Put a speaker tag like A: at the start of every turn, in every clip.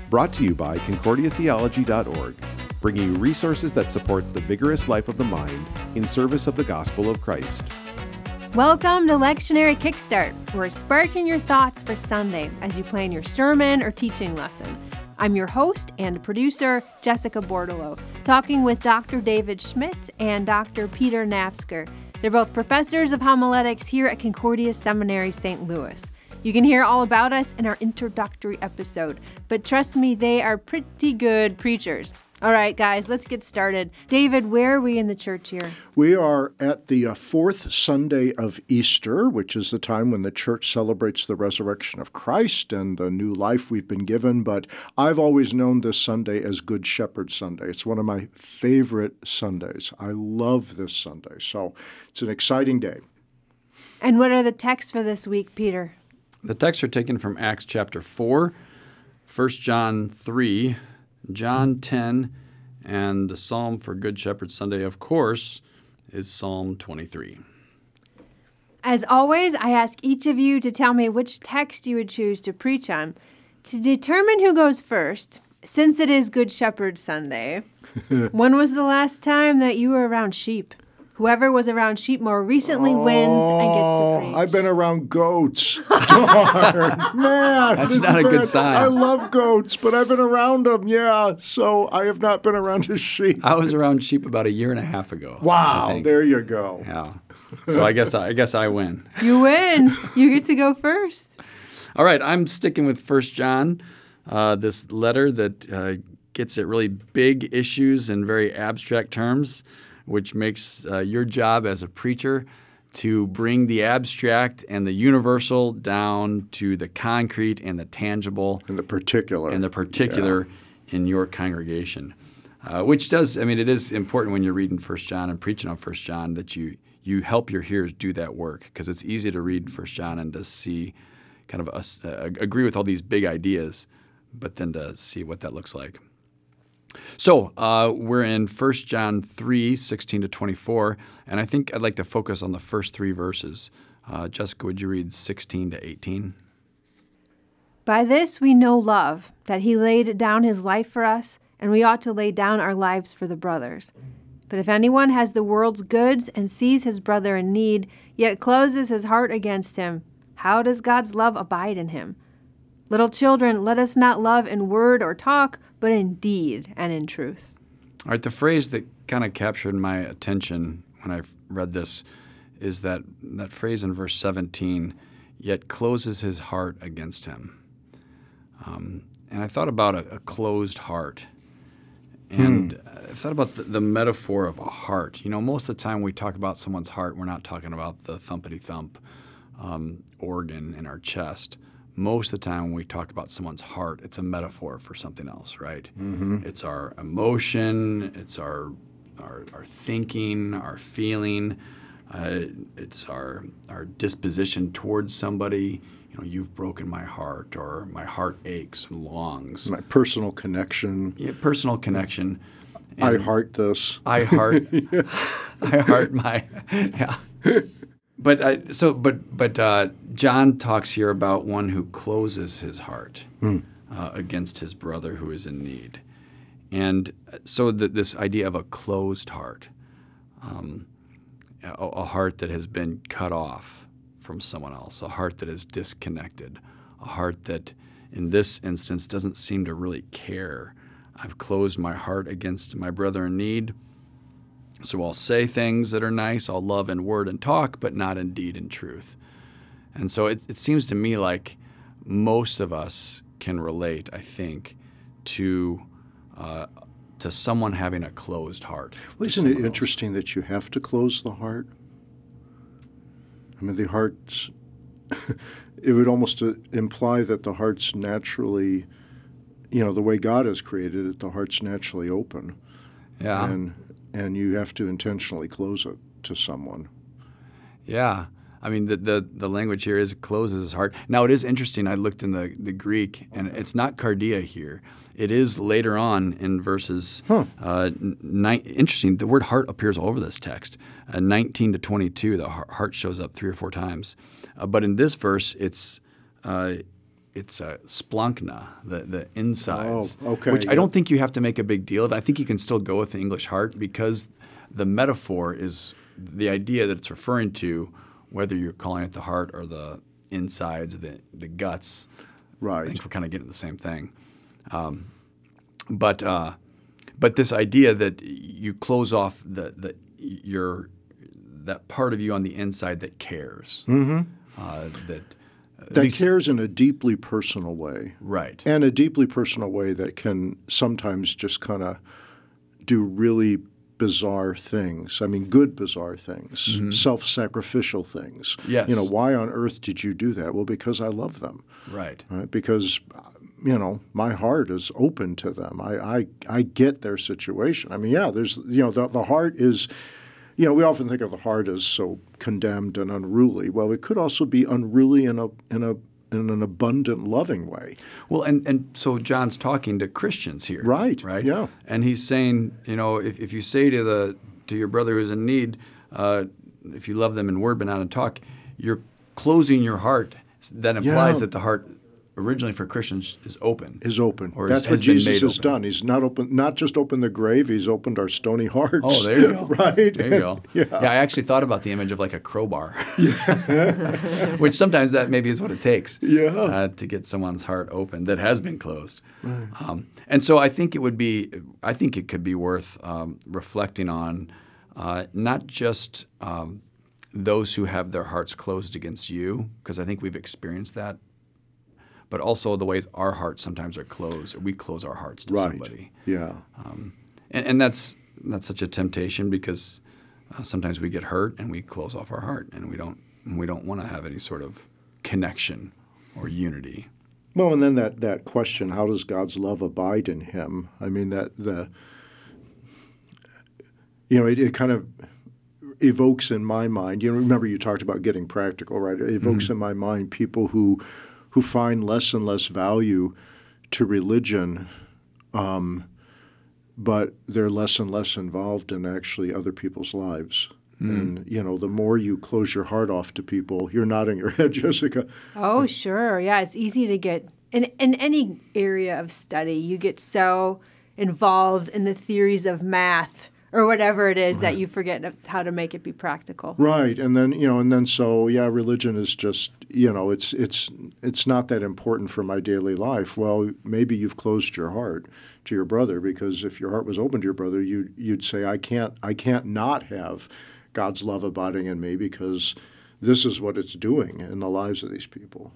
A: Brought to you by ConcordiaTheology.org, bringing you resources that support the vigorous life of the mind in service of the gospel of Christ.
B: Welcome to Lectionary Kickstart. We're sparking your thoughts for Sunday as you plan your sermon or teaching lesson. I'm your host and producer, Jessica Bordelot, talking with Dr. David Schmidt and Dr. Peter Nafsker. They're both professors of homiletics here at Concordia Seminary, St. Louis. You can hear all about us in our introductory episode, but trust me, they are pretty good preachers. All right, guys, let's get started. David, where are we in the church here?
C: We are at the fourth Sunday of Easter, which is the time when the church celebrates the resurrection of Christ and the new life we've been given. But I've always known this Sunday as Good Shepherd Sunday. It's one of my favorite Sundays. I love this Sunday. So it's an exciting day.
B: And what are the texts for this week, Peter?
D: The texts are taken from Acts chapter 4, 1 John 3, John 10, and the psalm for Good Shepherd Sunday, of course, is Psalm 23.
B: As always, I ask each of you to tell me which text you would choose to preach on. To determine who goes first, since it is Good Shepherd Sunday, when was the last time that you were around sheep? Whoever was around sheep more recently wins and gets to preach.
C: I've been around goats. Darn, man.
D: That's not a good sign.
C: I love goats, but I've been around them, yeah. So I have not been around a sheep.
D: I was around sheep about a year and a half ago.
C: Wow, there you go.
D: Yeah. So I guess I win.
B: You win. You get to go first.
D: All right, I'm sticking with 1 John, this letter that gets at really big issues in very abstract terms, which makes your job as a preacher to bring the abstract and the universal down to the concrete and the tangible.
C: And the particular.
D: In your congregation. Which does, it is important when you're reading 1 John and preaching on 1 John that you help your hearers do that work, because it's easy to read 1 John and to see kind of agree with all these big ideas, but then to see what that looks like. So we're in 1 John 3, 16 to 24, and I think I'd like to focus on the first three verses. Jessica, would you read 16 to 18?
B: By this we know love, that he laid down his life for us, and we ought to lay down our lives for the brothers. But if anyone has the world's goods and sees his brother in need, yet closes his heart against him, how does God's love abide in him? Little children, let us not love in word or talk, but in deed and in truth.
D: All right, the phrase that kind of captured my attention when I read this is that phrase in verse 17, yet closes his heart against him. And I thought about a closed heart. And I thought about the metaphor of a heart. You know, most of the time we talk about someone's heart, we're not talking about the thumpity-thump organ in our chest. Most of the time when we talk about someone's heart, it's a metaphor for something else, right? Mm-hmm. It's our emotion, it's our thinking, our feeling, it's our disposition towards somebody. You know, you've broken my heart, or my heart aches and longs.
C: My personal connection.
D: Yeah, personal connection.
C: And I heart this.
D: I heart. I heart my. Yeah. But John talks here about one who closes his heart against his brother who is in need, and so this idea of a closed heart, a heart that has been cut off from someone else, a heart that is disconnected, a heart that, in this instance, doesn't seem to really care. I've closed my heart against my brother in need. So I'll say things that are nice, I'll love in word and talk, but not in deed and truth. And so it seems to me like most of us can relate, I think, to someone having a closed heart.
C: Well, isn't it interesting that you have to close the heart? I mean, the heart's, it would almost imply that the heart's naturally, the way God has created it, the heart's naturally open.
D: Yeah.
C: And you have to intentionally close it to someone.
D: Yeah. I mean, the language here is closes his heart. Now, it is interesting. I looked in the Greek, and it's not cardia here. It is later on in verses. Interesting. The word heart appears all over this text. 19 to 22, the heart shows up 3 or 4 times. But in this verse, it's it's a splanchna, the insides,
C: Oh, okay,
D: which I
C: yeah.
D: don't think you have to make a big deal of. I think you can still go with the English heart because the metaphor is the idea that it's referring to, whether you're calling it the heart or the insides, the guts. I
C: Right.
D: think we're kind of getting the same thing. But this idea that you close off that part of you on the inside that cares.
C: Mm-hmm.
D: At
C: That
D: least-
C: cares in a deeply personal way.
D: Right.
C: And a deeply personal way that can sometimes just kind of do really bizarre things. I mean, good bizarre things, self-sacrificial things.
D: Yes.
C: Why on earth did you do that? Well, because I love them.
D: Right.
C: Right? Because, my heart is open to them. I get their situation. I mean, yeah, there's, the heart is, we often think of the heart as so condemned and unruly. Well, it could also be unruly in an abundant, loving way.
D: Well, and so John's talking to Christians here.
C: Right,
D: Right.
C: yeah.
D: And he's saying, if you say to your brother who's in need, if you love them in word but not in talk, you're closing your heart. That implies
C: Yeah.
D: that the heart originally for Christians is open.
C: Is open.
D: Or
C: That's
D: has
C: what
D: been
C: Jesus
D: made
C: has
D: open.
C: done. He's not just opened the grave, he's opened our stony hearts.
D: Oh, there you go.
C: Right?
D: There you go.
C: Yeah.
D: I actually thought about the image of like a crowbar, which sometimes that maybe is what it takes to get someone's heart open that has been closed. Right. And so I think it could be worth reflecting on not just those who have their hearts closed against you, because I think we've experienced that, but also the ways our hearts sometimes are closed, or we close our hearts to
C: Right.
D: somebody.
C: Yeah.
D: And that's such a temptation because sometimes we get hurt and we close off our heart and we don't want to have any sort of connection or unity.
C: Well, and then that question, how does God's love abide in him? I mean, it kind of evokes in my mind, remember you talked about getting practical, right? It evokes in my mind people who find less and less value to religion, but they're less and less involved in actually other people's lives. And, the more you close your heart off to people, you're nodding your head, Jessica.
B: Oh, sure. Yeah, it's easy to get in any area of study. You get so involved in the theories of math or whatever it is that you forget how to make it be practical.
C: Right, and then religion is just it's not that important for my daily life. Well, maybe you've closed your heart to your brother, because if your heart was open to your brother, you'd say I can't not have God's love abiding in me because this is what it's doing in the lives of these people.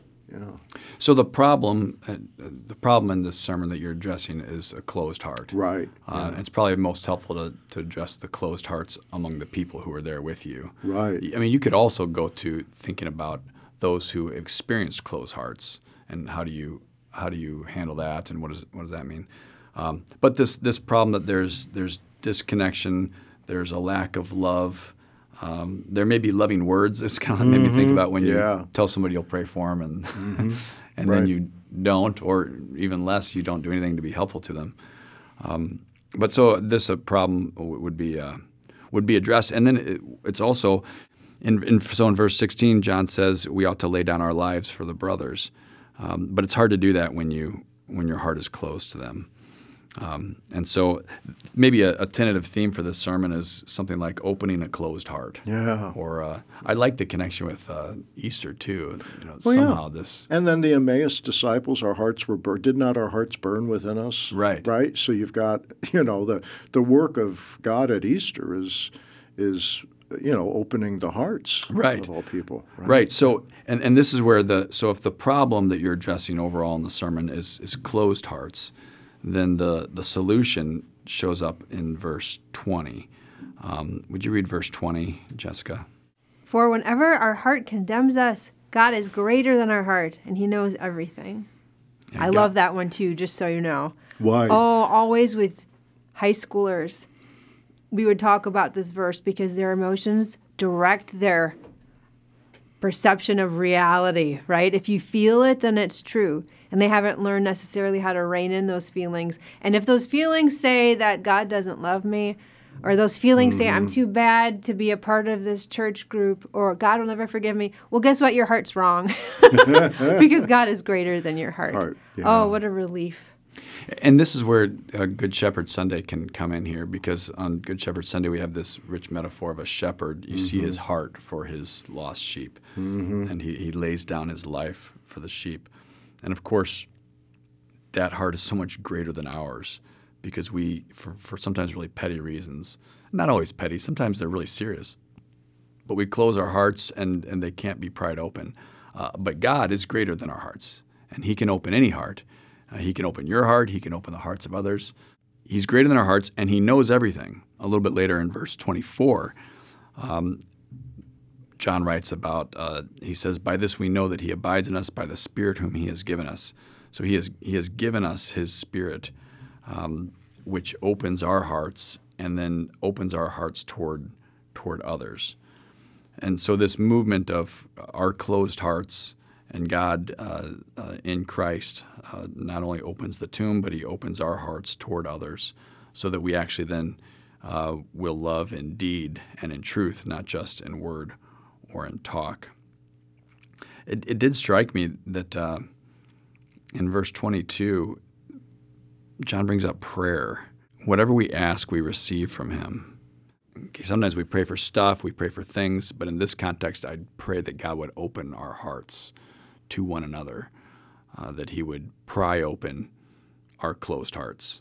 D: So the problem in this sermon that you're addressing is a closed heart.
C: Right.
D: It's probably most helpful to address the closed hearts among the people who are there with you.
C: Right.
D: I mean, you could also go to thinking about those who experience closed hearts and how do you handle that and what does that mean? But this problem that there's disconnection, there's a lack of love. There may be loving words. It's kind of made me think about when you tell somebody you'll pray for them and and
C: Right.
D: then you don't, or even less, you don't do anything to be helpful to them. But so this a problem would be addressed, and then it's also in verse 16, John says we ought to lay down our lives for the brothers, but it's hard to do that when your heart is closed to them. And so maybe a tentative theme for this sermon is something like opening a closed heart.
C: Yeah.
D: Or I like the connection with Easter too.
C: Well,
D: somehow
C: yeah.
D: this.
C: And then the Emmaus disciples, our hearts were burned. Did not our hearts burn within us?
D: Right.
C: Right. So you've got the work of God at Easter is opening the hearts
D: Right.
C: of all people.
D: Right. So and this is where if the problem that you're addressing overall in the sermon is closed hearts, then the solution shows up in verse 20. Would you read verse 20, Jessica?
B: For whenever our heart condemns us, God is greater than our heart, and he knows everything.
D: Yeah,
B: I love that one too, just so you know.
C: Why?
B: Oh, always with high schoolers, we would talk about this verse because their emotions direct their perception of reality, right? If you feel it, then it's true. And they haven't learned necessarily how to rein in those feelings. And if those feelings say that God doesn't love me, or those feelings say, I'm too bad to be a part of this church group, or God will never forgive me. Well, guess what? Your heart's wrong because God is greater than your heart.
C: Yeah.
B: Oh, what a relief.
D: And this is where Good Shepherd Sunday can come in here, because on Good Shepherd Sunday we have this rich metaphor of a shepherd. You see his heart for his lost sheep, and he lays down his life for the sheep. And of course, that heart is so much greater than ours, because we, for sometimes really petty reasons, not always petty, sometimes they're really serious, but we close our hearts and they can't be pried open. But God is greater than our hearts, and he can open any heart. He can open your heart. He can open the hearts of others. He's greater than our hearts, and he knows everything. A little bit later in verse 24, John writes about, he says, by this we know that he abides in us by the Spirit whom he has given us. So he has given us his Spirit, which opens our hearts and then opens our hearts toward others. And so this movement of our closed hearts and God in Christ not only opens the tomb, but he opens our hearts toward others, so that we actually then will love in deed and in truth, not just in word or in talk. It did strike me that in verse 22, John brings up prayer. Whatever we ask, we receive from him. Okay, sometimes we pray for stuff, we pray for things, but in this context, I'd pray that God would open our hearts to one another, that he would pry open our closed hearts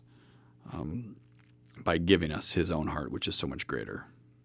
D: by giving us his own heart, which is so much greater.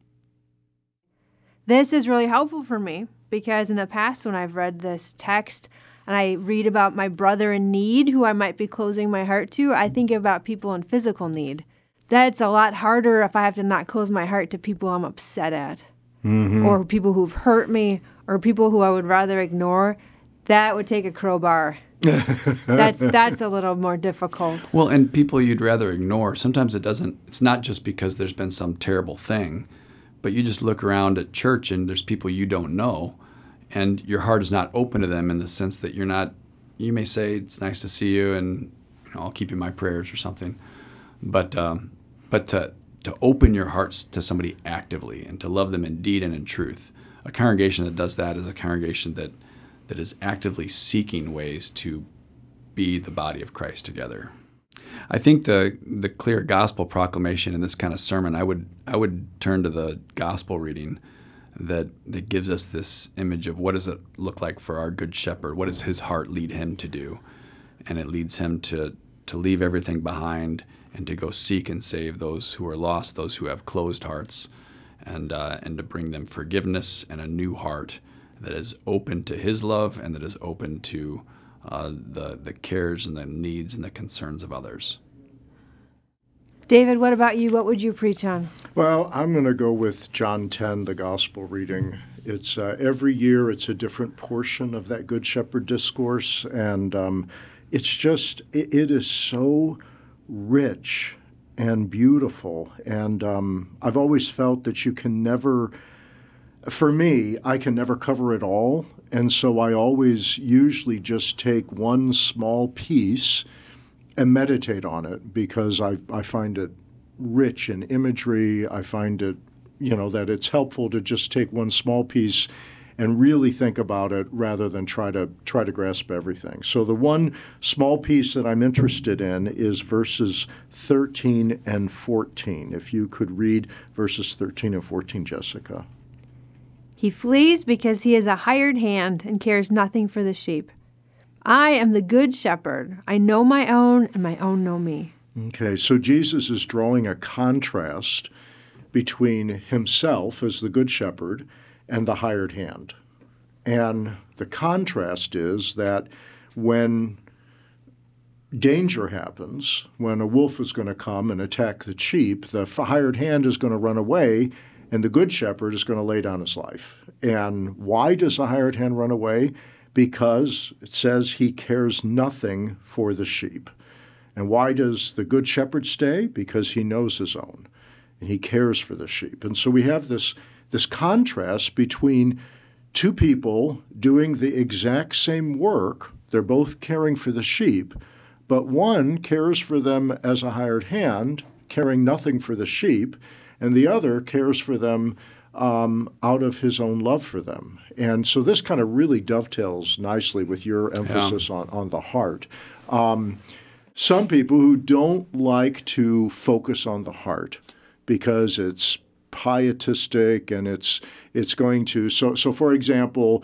B: This is really helpful for me, because in the past when I've read this text and I read about my brother in need who I might be closing my heart to, I think about people in physical need. That's a lot harder if I have to not close my heart to people I'm upset at, or people who've hurt me, or people who I would rather ignore. That would take a crowbar. That's a little more difficult.
D: Well, and people you'd rather ignore, sometimes it's not just because there's been some terrible thing, but you just look around at church and there's people you don't know, and your heart is not open to them in the sense that you may say, it's nice to see you, and I'll keep you in my prayers or something. But to open your hearts to somebody actively and to love them in deed and in truth, a congregation that does that is a congregation that is actively seeking ways to be the body of Christ together. I think the clear gospel proclamation in this kind of sermon, I would turn to the gospel reading that gives us this image of what does it look like for our good shepherd? What does his heart lead him to do? And it leads him to leave everything behind and to go seek and save those who are lost, those who have closed hearts, and to bring them forgiveness and a new heart that is open to his love and that is open to the cares and the needs and the concerns of others.
B: David, what about you? What would you preach on?
C: Well, I'm going to go with John 10, the gospel reading. It's every year it's a different portion of that Good Shepherd discourse, and it is so rich and beautiful. And I've always felt that you can never, for me, I can never cover it all. And so I always usually just take one small piece and meditate on it, because I find it rich in imagery. I find it, that it's helpful to just take one small piece and really think about it rather than try to grasp everything. So the one small piece that I'm interested in is verses 13 and 14. If you could read verses 13 and 14, Jessica.
B: He flees because he is a hired hand and cares nothing for the sheep. I am the good shepherd. I know my own, and my own know me.
C: Okay, so Jesus is drawing a contrast between himself as the good shepherd and the hired hand. And the contrast is that when danger happens, when a wolf is going to come and attack the sheep, the hired hand is going to run away, and the good shepherd is going to lay down his life. And why does the hired hand run away? Because it says he cares nothing for the sheep. And why does the good shepherd stay? Because he knows his own, and he cares for the sheep. And so we have this contrast between two people doing the exact same work. They're both caring for the sheep, but one cares for them as a hired hand, caring nothing for the sheep, and the other cares for them out of his own love for them. And so this kind of really dovetails nicely with your emphasis on the heart. Some people who don't like to focus on the heart because it's pietistic and it's going to so for example,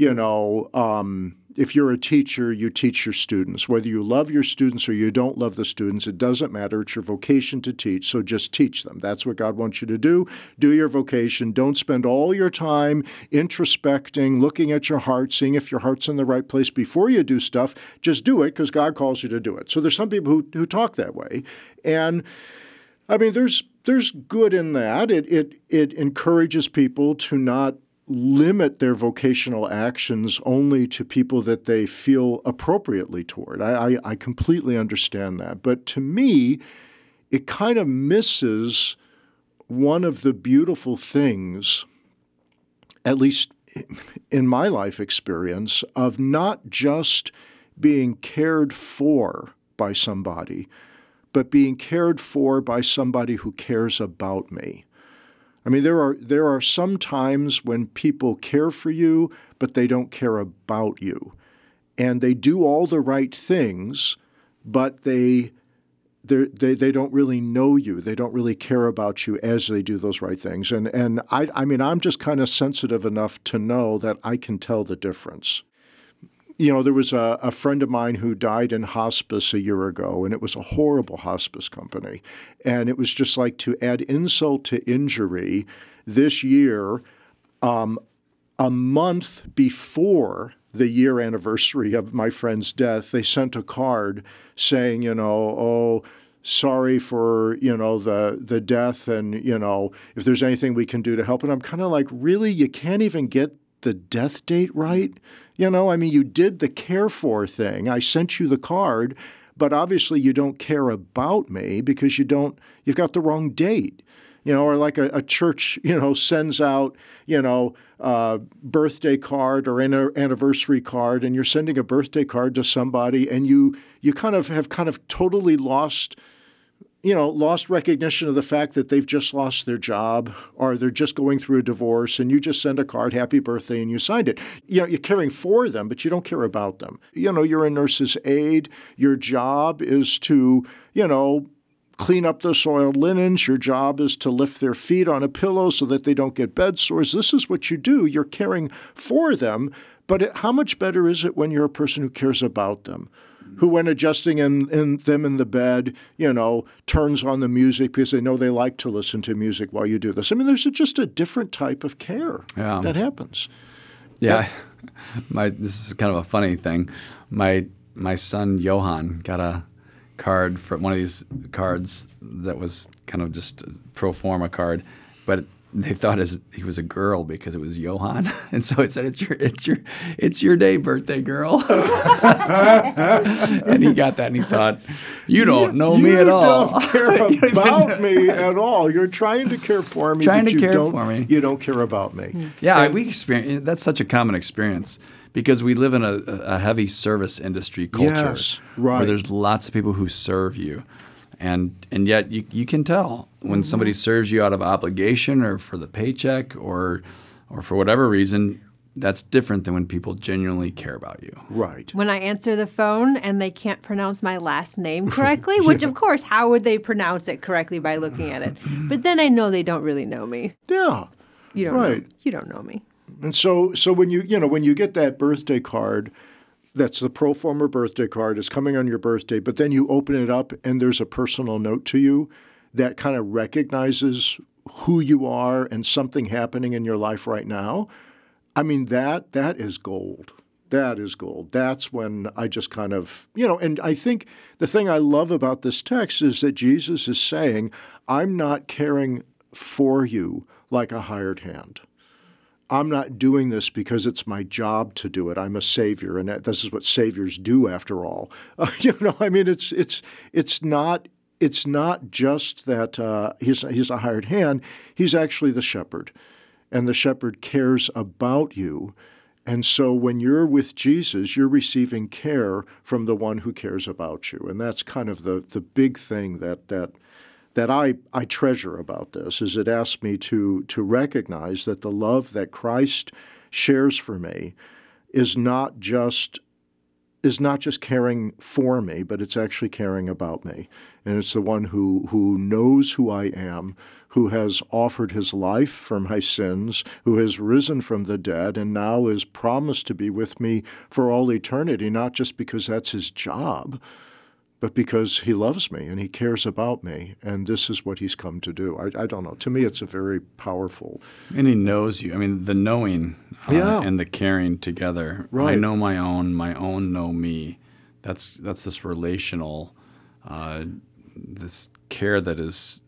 C: if you're a teacher, you teach your students. Whether you love your students or you don't love the students, it doesn't matter. It's your vocation to teach, so just teach them. That's what God wants you to do. Do your vocation. Don't spend all your time introspecting, looking at your heart, seeing if your heart's in the right place before you do stuff. Just do it because God calls you to do it. So there's some people who talk that way. And I mean, there's good in that. It encourages people to not limit their vocational actions only to people that they feel appropriately toward. I completely understand that. But to me, it kind of misses one of the beautiful things, at least in my life experience, of not just being cared for by somebody, but being cared for by somebody who cares about me. I mean, there are some times when people care for you, but they don't care about you. And they do all the right things, but they don't really know you. They don't really care about you as they do those right things. And I mean, I'm just kind of sensitive enough to know that I can tell the difference. There was a friend of mine who died in hospice a year ago, and it was a horrible hospice company. And it was just like, to add insult to injury, this year, a month before the year anniversary of my friend's death, they sent a card saying, sorry for, the death, and, if there's anything we can do to help. And I'm kind of like, really? You can't even get the death date right? I mean, you did the care for thing. I sent you the card, but obviously you don't care about me because you've got the wrong date. Or like a church, sends out, birthday card or anniversary card, and you're sending a birthday card to somebody, and you have totally lost recognition of the fact that they've just lost their job or they're just going through a divorce, and you just send a card, happy birthday, and you signed it. You're caring for them, but you don't care about them. You're a nurse's aide. Your job is to, clean up the soiled linens. Your job is to lift their feet on a pillow so that they don't get bed sores. This is what you do. You're caring for them, but how much better is it when you're a person who cares about them? Who, when adjusting them in the bed, turns on the music because they know they like to listen to music while you do this. I mean, there's just a different type of care that happens.
D: Yeah. This is kind of a funny thing. My son, Johan, got a card for one of these cards that was kind of just a pro forma card, but they thought he was a girl because it was Johan, and so it said, "It's your day, birthday girl." And he got that, and he thought, "You don't know me at all.
C: You don't care about me at all. You're trying to care for me,
D: for
C: me. You don't care about me."
D: Yeah, we experience that's such a common experience because we live in a heavy service industry culture,
C: yes, right,
D: where there's lots of people who serve you. And yet you can tell when somebody serves you out of obligation or for the paycheck or for whatever reason, that's different than when people genuinely care about you.
C: Right.
B: When I answer the phone and they can't pronounce my last name correctly, which of course, how would they pronounce it correctly by looking at it? But then I know they don't really know me.
C: Yeah.
B: You don't know. You don't know me.
C: And so when you get that birthday card, that's the pro forma birthday card. It's coming on your birthday, but then you open it up and there's a personal note to you that kind of recognizes who you are and something happening in your life right now. I mean, that is gold. That is gold. That's when I just kind of, and I think the thing I love about this text is that Jesus is saying, I'm not caring for you like a hired hand. I'm not doing this because it's my job to do it. I'm a savior, and this is what saviors do, after all. I mean, it's not just that he's a hired hand. He's actually the shepherd, and the shepherd cares about you. And so when you're with Jesus, you're receiving care from the one who cares about you, and that's kind of the big thing that that I treasure about this is it asks me to recognize that the love that Christ shares for me is not just caring for me, but it's actually caring about me. And it's the one who knows who I am, who has offered his life for my sins, who has risen from the dead, and now is promised to be with me for all eternity, not just because that's his job, but because he loves me and he cares about me, and this is what he's come to do. I don't know. To me, it's a very powerful.
D: And he knows you. I mean, the knowing and the caring together.
C: Right.
D: I know my own know me. That's this relational, this care that is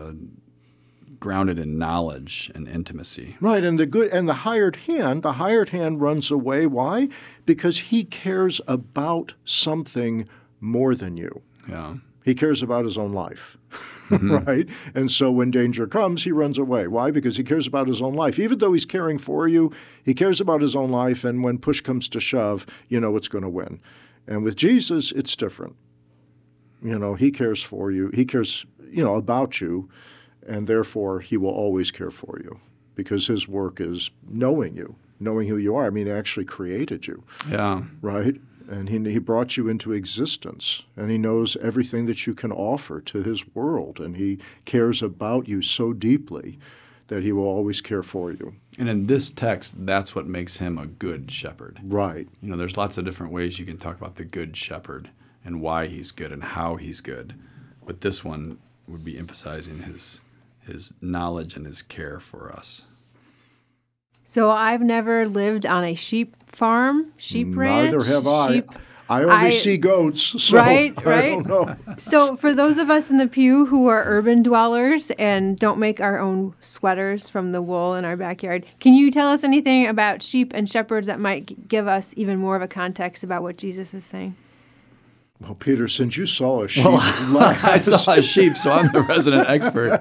D: grounded in knowledge and intimacy.
C: Right, and the hired hand runs away. Why? Because he cares about something more than you.
D: Yeah.
C: He cares about his own life, right? And so when danger comes, he runs away. Why? Because he cares about his own life. Even though he's caring for you, he cares about his own life, and when push comes to shove, you know it's going to win. And with Jesus, it's different. You know, he cares for you. He cares, about you, and therefore he will always care for you because his work is knowing you, knowing who you are. I mean, he actually created you.
D: Yeah.
C: Right? And he brought you into existence, and he knows everything that you can offer to his world, and he cares about you so deeply that he will always care for you.
D: And in this text, that's what makes him a good shepherd.
C: Right.
D: There's lots of different ways you can talk about the good shepherd and why he's good and how he's good. But this one would be emphasizing his knowledge and his care for us.
B: So I've never lived on a sheep farm, sheep ranch.
C: Neither have I.
B: Sheep.
C: I only see goats, so
B: right.
C: I don't know.
B: So for those of us in the pew who are urban dwellers and don't make our own sweaters from the wool in our backyard, can you tell us anything about sheep and shepherds that might give us even more of a context about what Jesus is saying?
C: Well, Peter, since you saw a sheep
D: I saw a sheep, so I'm the resident expert.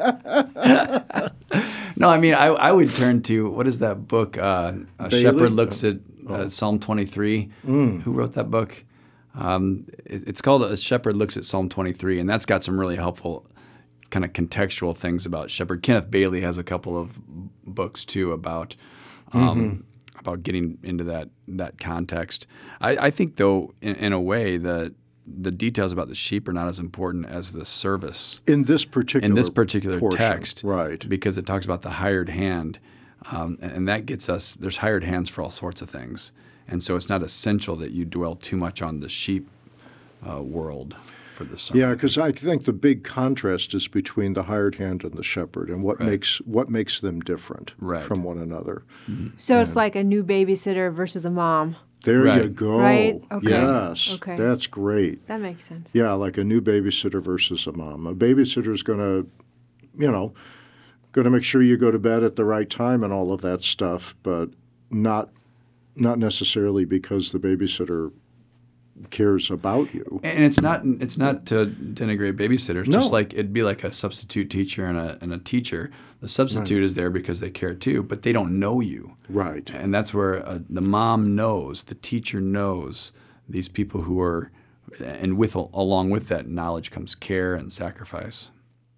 D: No, I mean, I would turn to, what is that book? A Shepherd Looks at Psalm 23. Who wrote that book? It's called A Shepherd Looks at Psalm 23, and that's got some really helpful kind of contextual things about shepherd. Kenneth Bailey has a couple of books, too, about getting into that context. I think, though, in a way, that the details about the sheep are not as important as the service.
C: In this particular portion,
D: text.
C: Right.
D: Because it talks about the hired hand, and that gets us, there's hired hands for all sorts of things. And so it's not essential that you dwell too much on the sheep world for the sermon.
C: Yeah, because I think the big contrast is between the hired hand and the shepherd, and what makes them different from one another.
B: Mm-hmm. So it's like a new babysitter versus a mom.
C: There you go.
B: Right? Okay.
C: Yes.
B: Okay.
C: That's great.
B: That makes sense.
C: Yeah, like a new babysitter versus a mom. A babysitter's going to make sure you go to bed at the right time and all of that stuff, but not necessarily because the babysitter cares about you.
D: And it's not to denigrate babysitters.
C: No.
D: Just like it'd be like a substitute teacher and a teacher. The substitute is there because they care too, but they don't know you.
C: Right.
D: And that's where the mom knows, the teacher knows these people who are, and along with that knowledge comes care and sacrifice.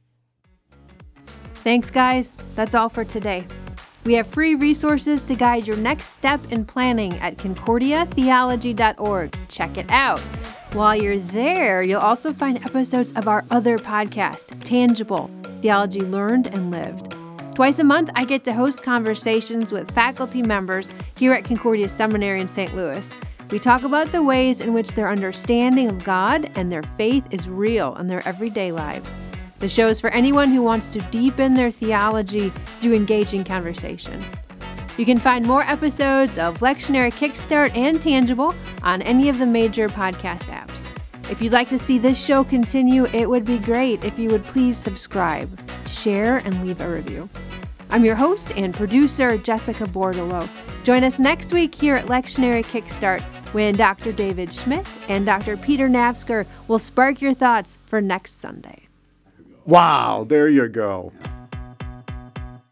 B: Thanks, guys. That's all for today. We have free resources to guide your next step in planning at concordiatheology.org. Check it out. While you're there, you'll also find episodes of our other podcast, Tangible, Theology Learned and Lived. Twice a month, I get to host conversations with faculty members here at Concordia Seminary in St. Louis. We talk about the ways in which their understanding of God and their faith is real in their everyday lives. The show is for anyone who wants to deepen their theology through engaging conversation. You can find more episodes of Lectionary Kickstart and Tangible on any of the major podcast apps. If you'd like to see this show continue, it would be great if you would please subscribe, share, and leave a review. I'm your host and producer, Jessica Bordelot. Join us next week here at Lectionary Kickstart when Dr. David Schmidt and Dr. Peter Navsker will spark your thoughts for next Sunday.
C: Wow, there you go.